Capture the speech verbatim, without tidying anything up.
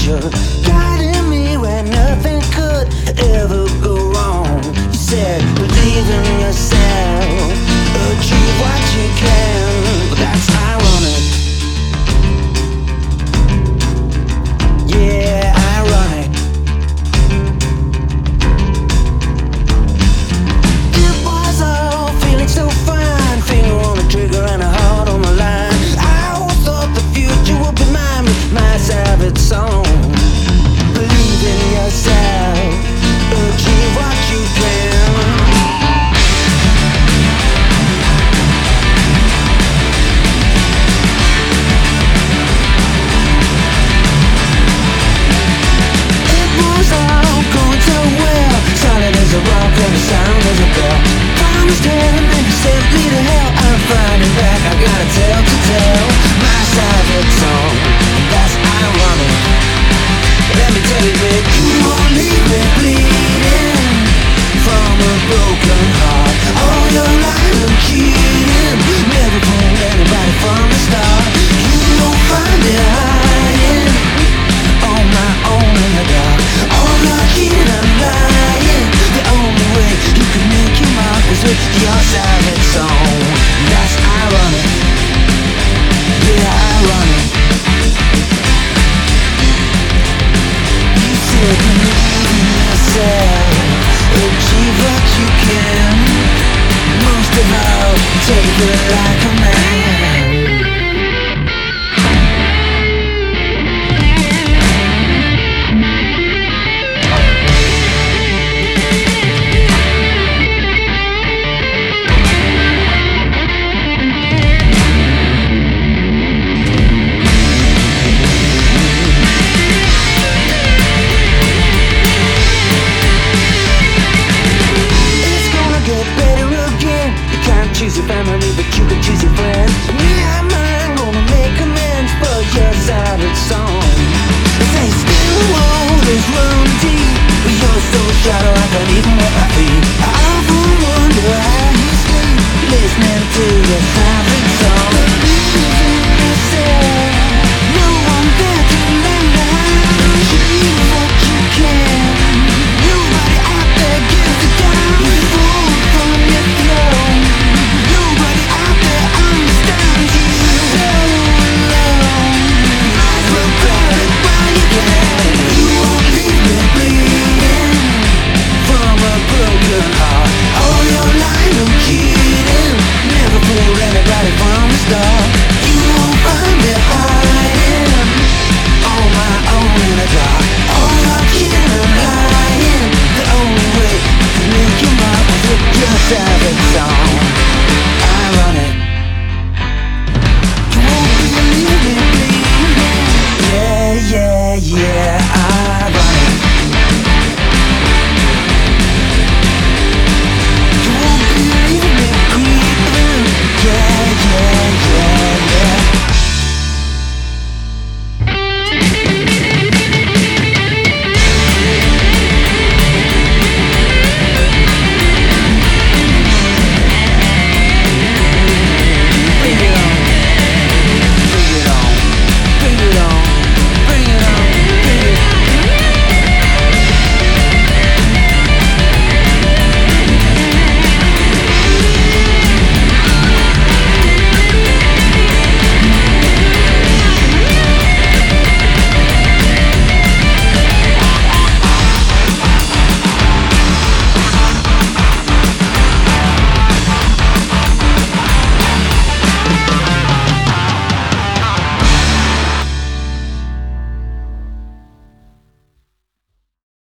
future, guiding me where nothing could ever go wrong. You said, believe in yourself, achieve what you can. But that's ironic. Yeah, ironic. It was all feeling so fine, finger on the trigger and a heart on the line. I always thought the future would be mine with my savage song. Believe in yourself, achieve what you can. It was all going so well, solid as a rock and the sound as a bell. Promised heaven and you sent me to hell. I'm fighting back, I got a tale to tell. My savage song, that's ironic. Let me tell you, babe, you won't leave me bleeding from a broken heart. All your lying and cheating, never fooled anybody from the start. You don't find me hiding on my own in the dark. All your cheating and lying, the only way you can make your mark is with your savage song. That's ironic, yeah, ironic. You said believe in yourself, achieve what you can. Most of all, take it like a